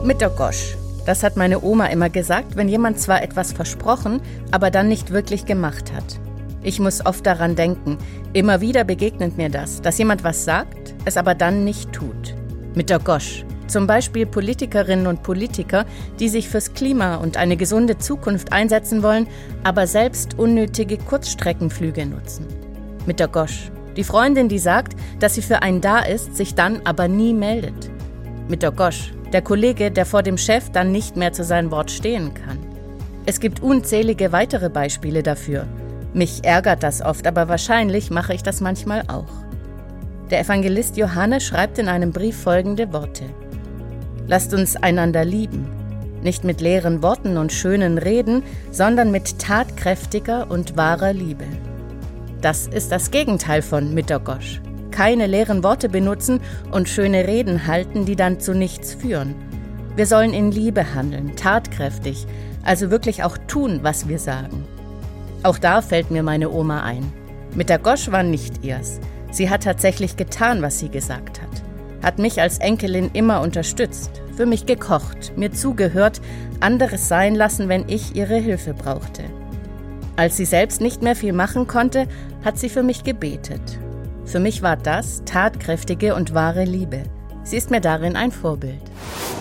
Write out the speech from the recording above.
Mit der Gosch. Das hat meine Oma immer gesagt, wenn jemand zwar etwas versprochen, aber dann nicht wirklich gemacht hat. Ich muss oft daran denken. Immer wieder begegnet mir das, dass jemand was sagt, es aber dann nicht tut. Mit der Gosch. Zum Beispiel Politikerinnen und Politiker, die sich fürs Klima und eine gesunde Zukunft einsetzen wollen, aber selbst unnötige Kurzstreckenflüge nutzen. Mit der Gosch. Die Freundin, die sagt, dass sie für einen da ist, sich dann aber nie meldet. Mit der Gosch. Der Kollege, der vor dem Chef dann nicht mehr zu seinem Wort stehen kann. Es gibt unzählige weitere Beispiele dafür. Mich ärgert das oft, aber wahrscheinlich mache ich das manchmal auch. Der Evangelist Johannes schreibt in einem Brief folgende Worte: Lasst uns einander lieben, nicht mit leeren Worten und schönen Reden, sondern mit tatkräftiger und wahrer Liebe. Das ist das Gegenteil von mit der Gosch. Keine leeren Worte benutzen und schöne Reden halten, die dann zu nichts führen. Wir sollen in Liebe handeln, tatkräftig, also wirklich auch tun, was wir sagen. Auch da fällt mir meine Oma ein. Mit der Gosch war nicht ihrs. Sie hat tatsächlich getan, was sie gesagt hat mich als Enkelin immer unterstützt, für mich gekocht, mir zugehört, anderes sein lassen, wenn ich ihre Hilfe brauchte. Als sie selbst nicht mehr viel machen konnte, hat sie für mich gebetet. Für mich war das tatkräftige und wahre Liebe. Sie ist mir darin ein Vorbild.